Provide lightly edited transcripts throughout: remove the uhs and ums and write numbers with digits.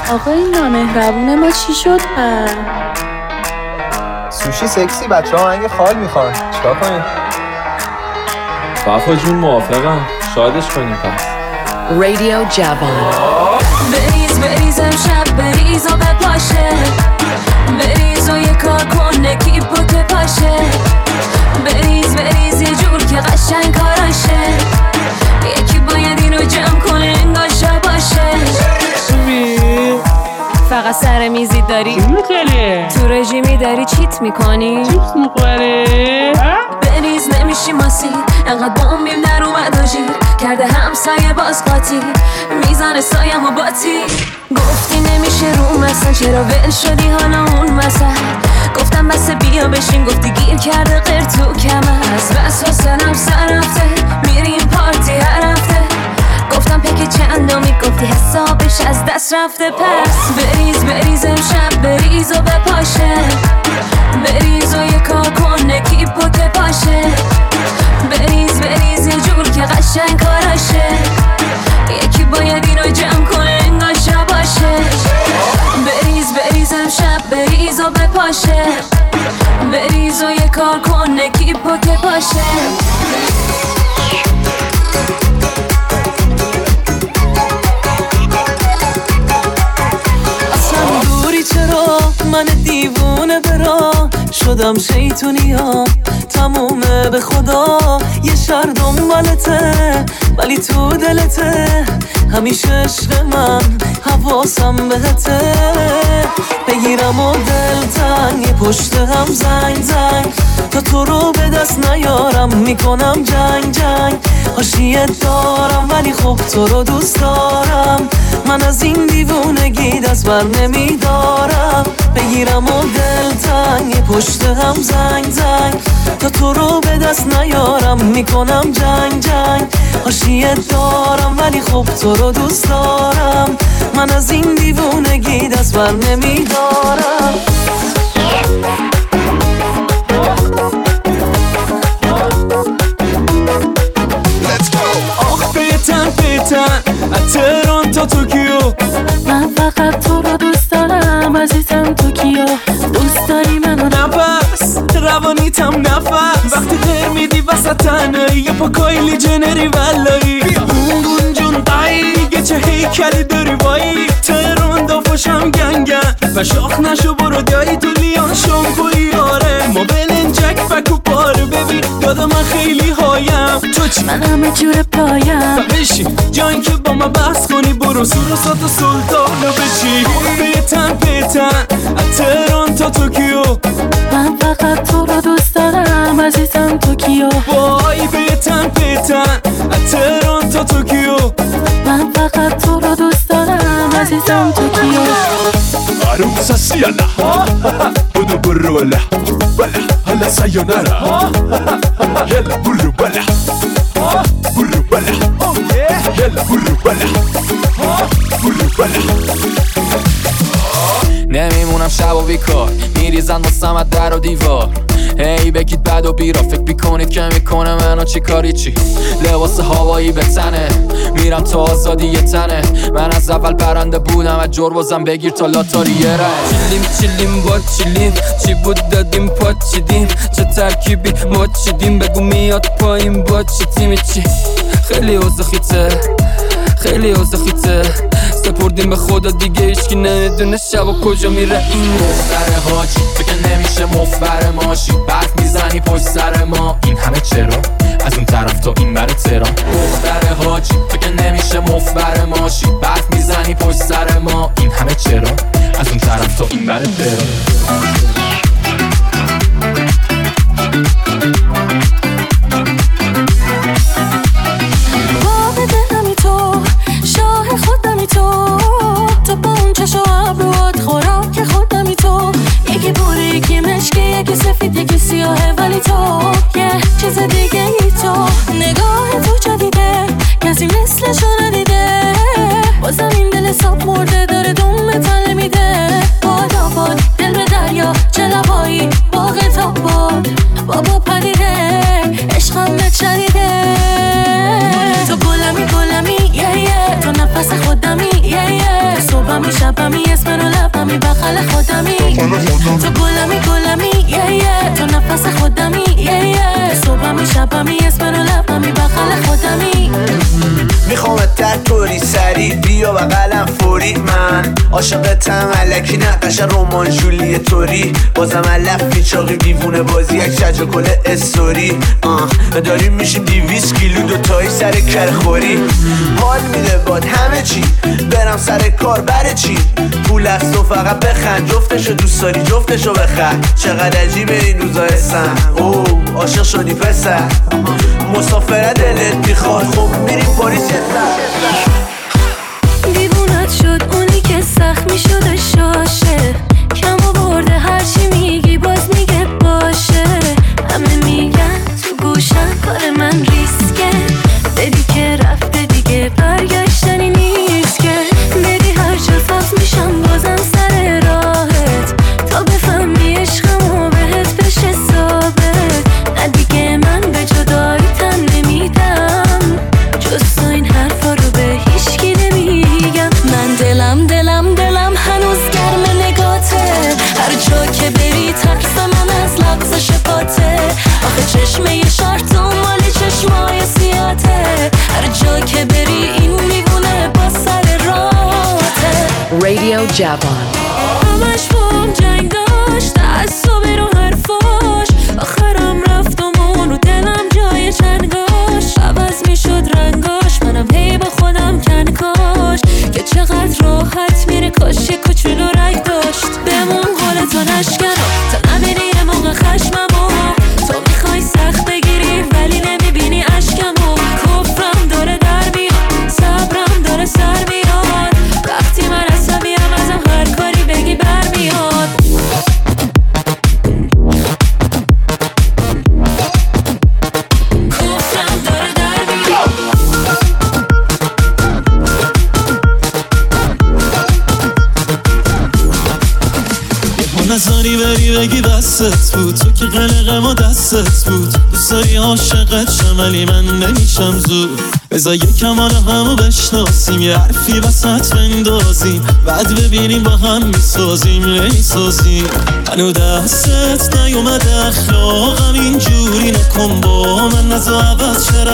آقا این نامهربون ما چی شد پس؟ سوشی سکسی، بچه ها آهنگ خال میخوان، چیکار کنیم؟ وفا جون موافقم، شادش کنیم پس. رادیو جوان. بریز امشب بریز و بپاشه، بریز و یه کار کنه کیپو که پاشه، بریز یه جور که قشنگ کاراشه، یکی باید اینو جمع کنه انگاشه باشه. فقط سر میزی داری تو رژیمی داری چیت میکنی چیپس میخوری بریز نمیشی ماسی انقدر بومبیم در اومد و جیر کرده همسایه باز قاطی میزانه سایم و باتی گفتی نمیشه رو مثلا چرا ول شدی حالا اون مثلا گفتم بس بیا بشین گفتی گیر کرده غیر تو کمر بس حسنم سر رفته میریم پارتی هر هفته گفتم پک چندمی گفتی حسابش از دست رفته پس بریز امشب بریز و بپاشه بریز و یه کار کنه کیپو که پاشه بریز یه جور که قشنگ کاراشه یکی باید اینو جمع کنه انگاشه باشه بریز امشب بریز و بپاشه بریز و یه کار کنه کیپو که پاشه چرا من دیوونه برا شدم شیطونیام تمومه به خدا یه شهر دنبالته ولی تو دلته همیشه عشق من حواسم بهته بگیرم و دلتنگ پشت هم زنگ تا تو رو به دست نیارم میکنم جنگ حاشیه دارم ولی خب تو رو دوست دارم من از این دیوونگی دست بر نمیدارم بگیرم و دلتنگ پشت هم زنگ تا تو رو به دست نیارم میکنم جنگ حاشیه دارم ولی خب تو رو دوست دارم من از این دیوونگی دست بر نمیدارم تهران تا توکیو من فقط تو رو دوست دارم عزیزم توکیو دوست داری منو نفس روانیتم نفس وقتی غیر میدی وسط تنهایی یه پا کایلی جنری ولایی اون جون قایگه چه هیکلی داری وایی تهران دافاشم گنگن و شاخ نشو برو دایی تو لیان شامپوی آره ما بلنجک فکو پاره ببین دادا من خیلی هایم تو چی؟ من همه جور پایم و بشین جایی که با ما بحث کنی برو سوروسات و سلطانو بچی پیتن از تهران تا توکیو من فقط تو رو دوست دارم عزیزم توکیو وای پیتن از تهران تا توکیو من فقط تو رو دوست دارم عزیزم توکیو عروسا سیانا بدو برو ولا هلا سایونارا يلا برو بلا يلا برو بلا نمیمونم شب و بیکار میریزن واسم در و دیوار هی بگید بد و بیرا فکر بیکنید که میکنه منو چی کاری چی لباس هوایی به تنه میرم تا آزادی یه تنه من از اول پرنده بودم از جربازم بگیر تا لاتاری یه رنگ چیلیم با چیلیم چی بود دادیم پا چیدیم چه ترکیبی ما چیدیم بگو میاد پایین با چی تیمی چی خیلی اوزخیته سپردیم به خدا دیگه هیچکی نمیدونه شب و کجا میره این دختر حاجی فکر نمیشه مفبر ماشی برف میزنی پشت سر ما این همه چرا از اون طرف تا این بر تهران دختر حاجی فکر نمیشه مفبر ماشی برف میزنی پشت سر ما این همه چرا از اون طرف تا این بر تهران تو با اون چشم و ابروات خوراک خودمی تو یکی بوری یکی مشکی یکی سفید یکی سیاهه ولی تو یه چیز دیگه ای تو نگاه تو جدیده کسی مثلشو ندیده بازم این دل ساب مرده داره دوم تله میده باد دل به دریا چه لبایی باغ تا بابا پدیده عشقم نچریده تو گلمی تو نفس خودمی صبح میشه شبمی اسم رو لبمی بغل خودمی تو گلمی تو نفس خودمی صبحمی شبمی اسم رو لبمی بغل خودمی میخوامت در طوری سری بیا بغلم فوری من عاشقتم الکی نقش رمان جولی توری بازم علف چاقی دیوونه بازی یک شج کل استوری داریم میشیم 200 کیلو دوتایی سر کرخوری حال میده باد همه چی برم سر کار بره چی پول از تو فقط بخند جفتشو دوست داری جفتشو بخند چقدر عجیبه این روزا هستم عاشق شدی پسر مسافره دلت میخواد خب میریم پاریس دیوونت شد اونی که سخت میشده شاشه کم آورده هرچی میگی باز میگه باشه همه میگن تو گوشم کار من ریسکه بدی که رفته دیگه برگشتنی نیست که بدی هر جا سبز میشم بازم سر راهت تا بفهمی عشقمو بهت بشه ثابت نه دیگه من به جدایی تن نمیدم جز تو این حرفا رو به هیچکی نمیگم من دلم هنوز گرم نگاته هر جا که بری ترس من از لغزش پاته آخه چشمه شرط مالی چشمای سیاته هر جا که بری این میبونه با سر راته Radio Javan همش بام جنگ داشت تعصبی رو حرفاش آخرم رفتم اون رو دلم جای چنگاش عوض میشد رنگاش منم هی با خودم کنکاش که چقدر راحت میره کاش یه کوچولو رنگ داشت بمون قول تو نشکنم تا نبینی یه موقع خشممو تو میخوای سخت بگیری ولی نمیبینی اشکمو کفرم داره در میاد صبرم داره سر میاد وقتی من عصبیم ازم هر کاری بگی برمیاد کفرم داره در میاد نزاری بری بگی بستت بود تو که قلقه ما دستت بود دوست داری عاشقت شم ولی من نمیشم زود بذار یکم حالا همو بشناسیم یه حرفی وسط بندازیم بعد ببینیم با هم میسازیم منو دستت نیومده اخلاقم اینجوری نکن با من نزا عوض چه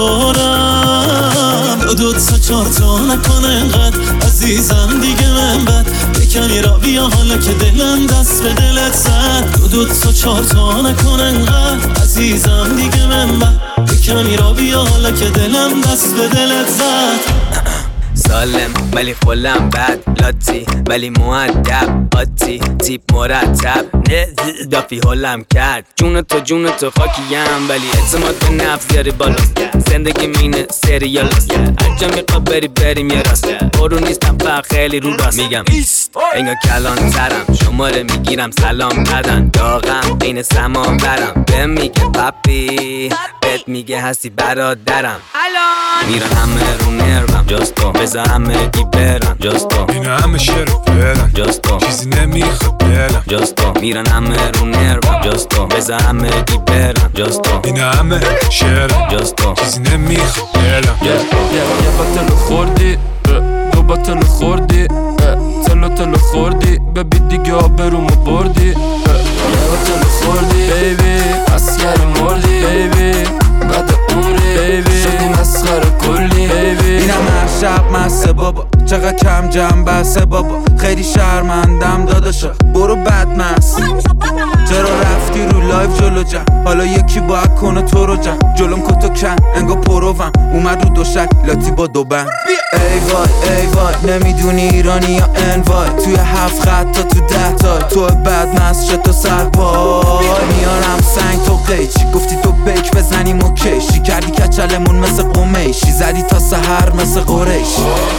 رفتارم دو تا چهار تا نکن انقدر عزیزم دیگه من بد بکنی را بیا حالا که دلم دست به دلت زد دو تا چهار تا نکن انقدر عزیزم دیگه من بد بکنی را بیا حالا که دلم دست به دلت زد سالم ولی خلم بد لاتی ولی مؤدب آتی تیپ مرتب نه دافی حلم کرد جون تو خاکیم ولی اعتماد به نفس زیاری بالاست زندگی مینه سریالاست هر جا میخواد بریم یه راست برو نیستم فقط خیلی رو راست میگم انگار کلان ترم شماره میگیرم سلام بدن داغم این سما برم بهم میگه پاپی بهت میگه هستی برادرم میرن همه رو نروم جستو بذار همه گی برم جستو این همه شعر برم جستو چیزی نمیخواد دلم جستو میرن همه رو نروم جستو بذار همه گی برم جستو این همه شعر جستو چیزی نمیخواد دلم یه باتلو خوردی دو باتلو خوردی تلو خوردی ببی دیگه آبرومو بردی یه باتلو خوردی بیبی اسگر مردی بیبی بعد عمری بیبی شدی مسخره کلی بیبی اینم هر شب مسته بابا چقدر کم جمع بسته بابا خیلی شرمندم داداشا برو بد مست چرا رفتی رو لایف جلو جم حالا یکی باید کنه تو رو جم جلوم کتو کن انگا پروم اومد رو دوشک لاتی با دو بند ای وای نمیدونی ایرانی یا انوای توی 7 خط تا تو 10 تا تو بد مست شد تو سر پای میارم سنگ تو قیچی گفتی تو بیک بزنیم و کشی کردی کچلمون مثل قمیشی زدی تا سحر مثل قریشی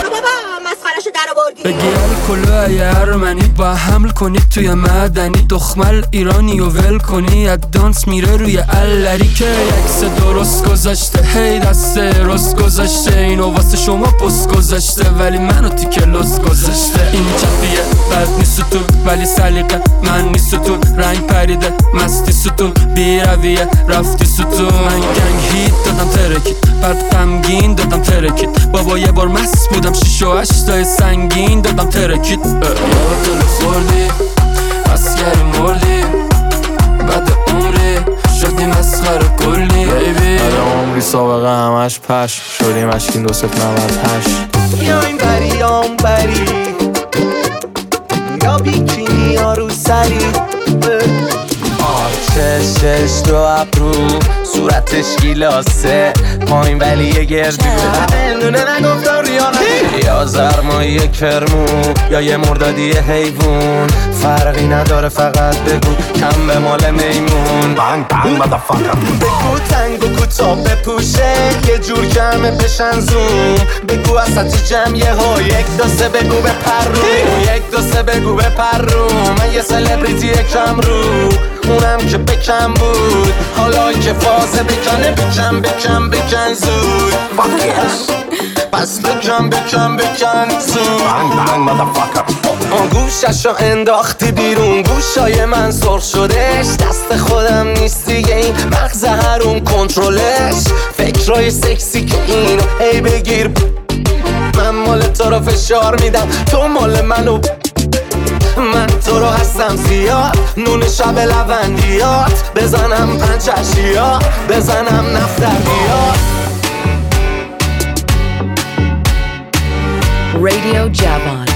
بگی الکلو یه ارمنی با حمل کنید توی مدنی دخمل ایرانی و ول کنی از دانس میره روی الری که یکس درست گذاشته هی دسته رست گذاشته اینو واسه شما پست گذاشته ولی منو تیکه لس گذاشته این چپیه بد نیست تو ولی سلیقه من نیست تو رنگ پریده مستی ستون بی رویه رفتی ستون من گنگ هیت دادم ترکید بعد غمگین دادم ترکید بابا یه بار مست بودم 6 و 8 تای سنگین این دادم ترکید دل خوردی مسکری مردی بعد عمری شدی مسخره کلی بیبی بعد عمری سابقه همش پش شدی مشکین 2-0-98 یا این بری یا اون بری یا بیکینی یا رو سری چشش دو ابرو صورتش گیلاسه پایین ولی یه گردو نونه نگفتم ریانه یا زرمایی کرمو یا یه مردادی حیوون فرقی نداره فقط بگو کم به مال میمون بگو تنگ و کوتاه بپوشه یه جور جمع بشن زوم بگو اساتی جمعیه ها 1-2-3 بگو به پرو 1-2-3 بگو به پرو من یه سلبریتی کم رو اونم که بکم بود حالا که فازه بکنه بکن زود پس بکن زود گوششو انداختی بیرون گوشای من سرخ شدش دست خودم نیست دیگه این مغز هرون کنترلش فکرای سکسی که اینو هی بگیر من مال تو رو فشار میدم تو مال منو من تو رو هستم زیاد نون شب لوندیات بزنم پنچشیات بزنم نفتریات Radio Javan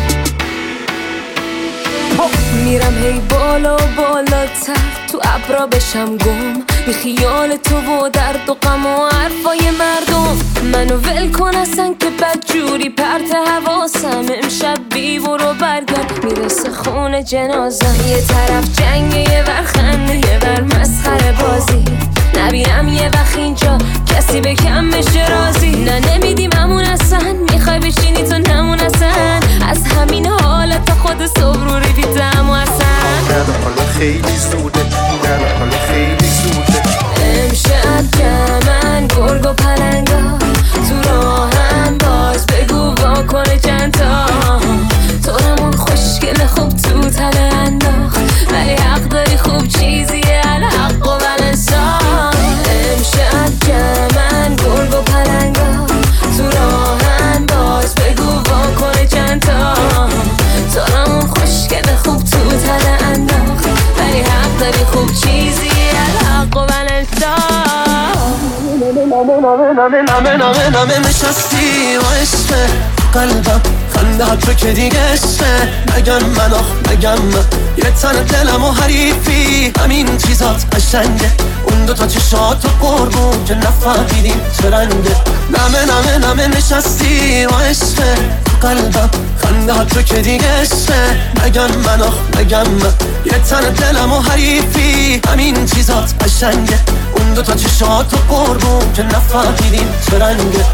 میرم هی بالا بالاتر تو ابرا بشم گم بی خیال تو و درد و غم و حرفای مردم منو ول کن اصلا که بدجوری پرت حواسم امشب بی برو برگرد میرسه خونه جنازم یه طرف جنگه یه ور خنده یه ور مسخره بازی نبینم یه وقت اینجا کسی به کم بشه رازی نه نمیدیم همون اصلا میخوای بشینی تو نمون اصلا از همین حالت خود صبح رو ریدم و اصلا حالا خیلی زوده حالا خیلی زوده امشب جمعن گرگ و پلنگا تو راهم باز بگو واکنه چندتا تو همون خوشگل خوب تو تله انداخت ولی حق داری خوب چیزیه الحق و ولنسا امشب جمعن گرگ و پلنگا تو راهم باز بگو واکنه چندتا تو همون خوشگل خوب تو تله انداخت ولی حق داری خوب چیزیه الحق و ولنسا نامه نشستی و عشقه قلبم خنده تو که دیگه عشقه نگم من یه تن دلم و حریفی همین چیزات قشنگه اون دوتا چشات و قربون که نفهمیدیم چه رنگه نامه نشستی و عشقه قلبم خنده تو که دیگه عشقه نگم من یه تن دلم و حریفی همین چیزات قشنگه اون دوتا چشات و قربون که نفهمیدیم چه رنگه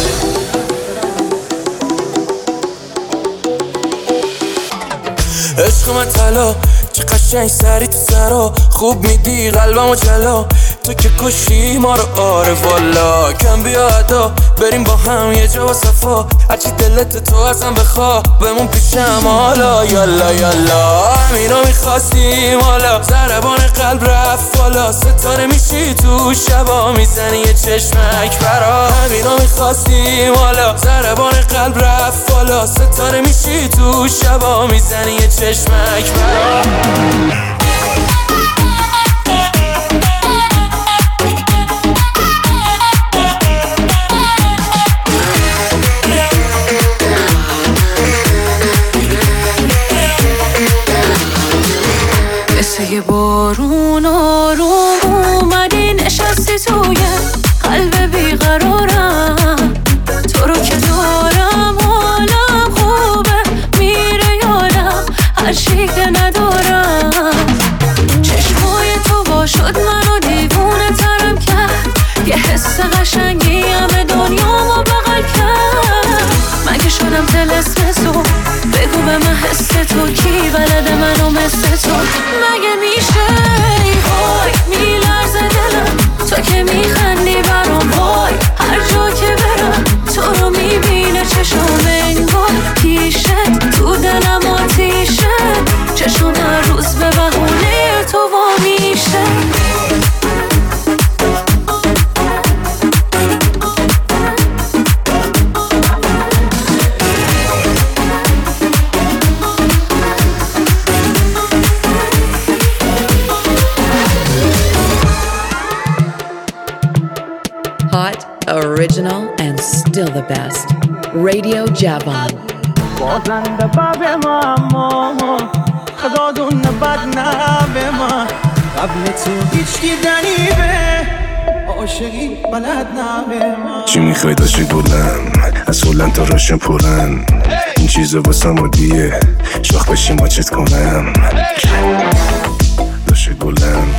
عشق من طلا چه قشنگ سری تو سرا خوب میدی قلبمو جلا تو که کشی ما رو آره والا کم بیادا بریم با هم یه جا با صفا هرچی دلت تو ازم بخوا بمون پیشم حالا یالا همینو میخواستیم حالا ضربان قلب رفت بالا ستاره میشی تو شبا میزنی یه چشمک برا همینو میخواستیم حالا ضربان قلب رفت بالا ستاره میشی تو شبا میزنی یه چشمک برا یه بارون آروم اومدی نشستی توی قلب بیقرارم تو رو که دارم حالم خوبه میره یادم هر چی که ندارم چشمای تو باشد منو دیوونه ترم کرد یه حس قشنگی همه دنیامو بغل کرد من که شدم طلسم تو بگو به من حس تو کی بلده منو مثل تو مگه میشه وای میلرزه دلم تو که میخندی برام وای هر جا که برم تو رو میبینه چشم انگار پیشت تو دلم آتیشه چشم هر روز به بهونه تو وا میشه the best. Radio Javan. بازنده باب ما اما خدا دون بد نبه ما قبل تو هیچ دیدنی به عاشقی بلد نبه ما چی میخوای داشتی بلند از هلند تا راشن پرن این چیزا واسم عادیه شاخ بشی ماچت کنم داشتی بلند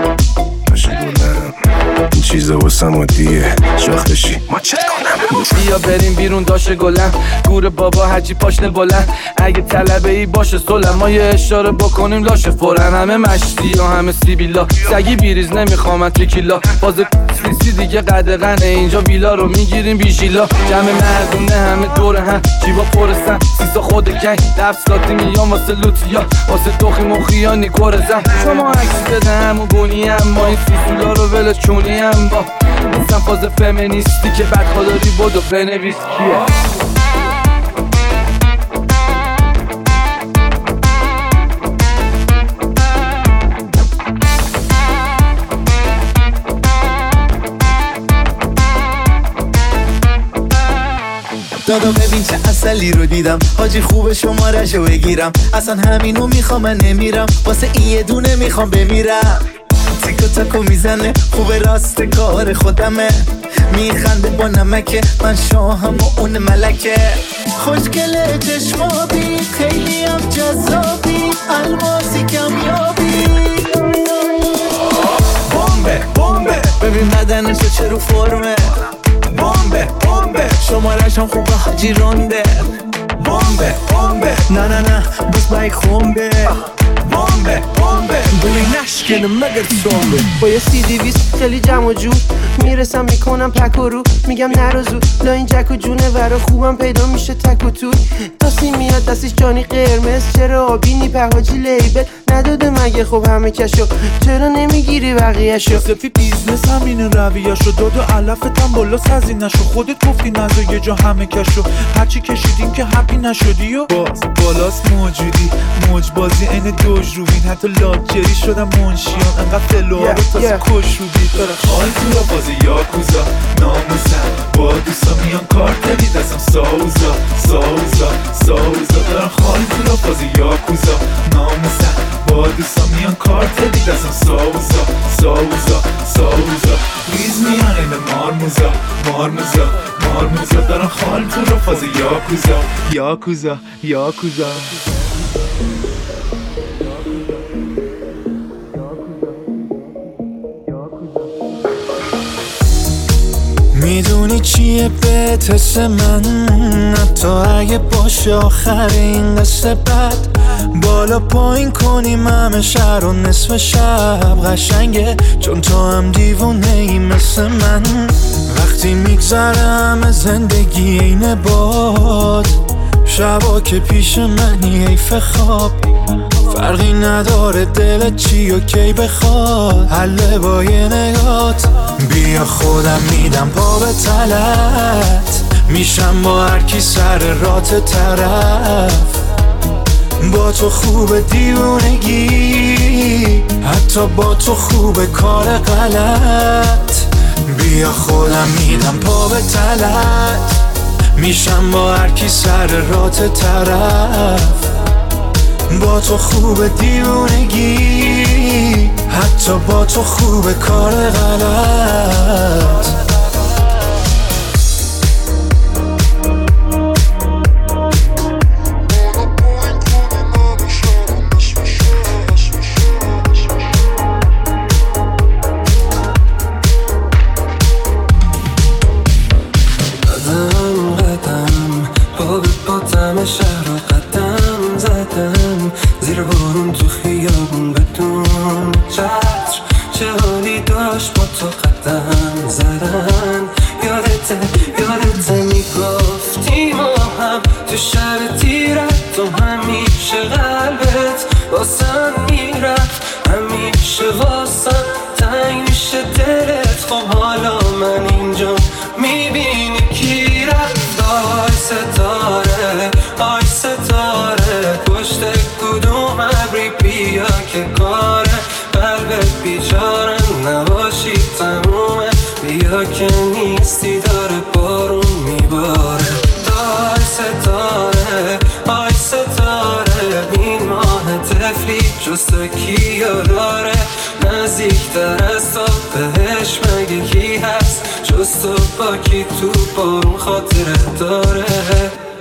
این چیزا واسم عادیه شاخ بشی ماچت کنم بیا بریم بیرون داشه گلم گور بابا هرچی پاشنه بلند اگه طلبه ای باشه سلم ما یه اشاره بکنیم لاشه فورن همه مشتی یا همه سیبیلا سگی بیریز نمیخوام تکیلا باز سیسی دیگه قدغنه اینجا ویلا رو میگیریم بیشیلا جمع مردونه همه دور هم جیبا پرسن سیسا خود گنگ دفساتی میام واسه لوتیا واسه توخی مخیا نیکورزم شما عکس بده همون بونی هم ما این سیسولا رو ولش چونی هم با نیستم فاز فمینیستی که بد خداری بودو بنویس کیه دادا ببین چه اصلی رو دیدم حاجی خوب شماره‌شو بگیرم اصلا همینو میخوام من نمیرم واسه این یه دونه میخوام بمیرم تیکو تاکو میزنه خوب راست کار خودمه میخنده با نمکه من شاهم و اون ملکه خوشگله چشمابی خیلی هم جذابی الماسی کمیابی بمبه بمبه ببین بدنشو چه رو فرمه بمبه بمبه شمارش هم خوبه حاجی رونده بمبه بمبه نه نه نه بس بایک خونده بمبه بمبه بوی نشکنه مگر سومبه با یه CD-20 خیلی جمع و جور میرسم میکنم پک و رو میگم نرو زود لا این جک و جونه ورا خوبم پیدا میشه تک و توی تاسی میاد دستیش جانی قرمز چرا آبی نیپه حاجی لیبل نداده مگه خب همه کشو چرا نمیگیری بقیهشو سفی بیزنس همینه رویهشو داد و علفتم بالا سزینشو خودت گفتی نزا یه جا همه کشو هرچی کشیدیم که هپی نشدی و باز بالاست موجودی موج بازی این دوج روبین حتی لاکجری شدم منشیان انقدر فلوها رو تازه کش روبید حال تو را بازی یاکوزا ناموسم با دوستا میان کارتلی دستم ساوزا ساوزا ساوزا دارم خال تو را بازی یاکوزا ناموسم با دوستا میان کارتلی دستم ساوزا ساوزا ساوزا ریز میان این مارموزا مارموزا مارموزا دارم خال تو را بازی یاکوزا یاکوزا یاکوزا میدونی چیه بهتس من حتی اگه باشه آخر این قصه بد بالا پایین کنیم همه شهر و نصف شب قشنگه چون تو هم دیوونه ای مثل من وقتی میگذرم زندگی اینه باد شبا که پیش منی حیف خواب فرقی نداره دلت چی و کی بخواد حله با یه نگات بیا خودم میدم پا به تلت میشم با هر کی سر رات طرف با تو خوب دیوونگی حتی با تو خوب کار غلط بیا خودم میدم پا به تلت میشم با هر کی سر رات طرف با تو خوب دیوونگی حتی با تو خوب کار غلط که نیستی داره بارون میباره جز تو کیو داره نزدیکتر از تو بهش مگه کی هست جز تو با کی تو بارون خاطره داره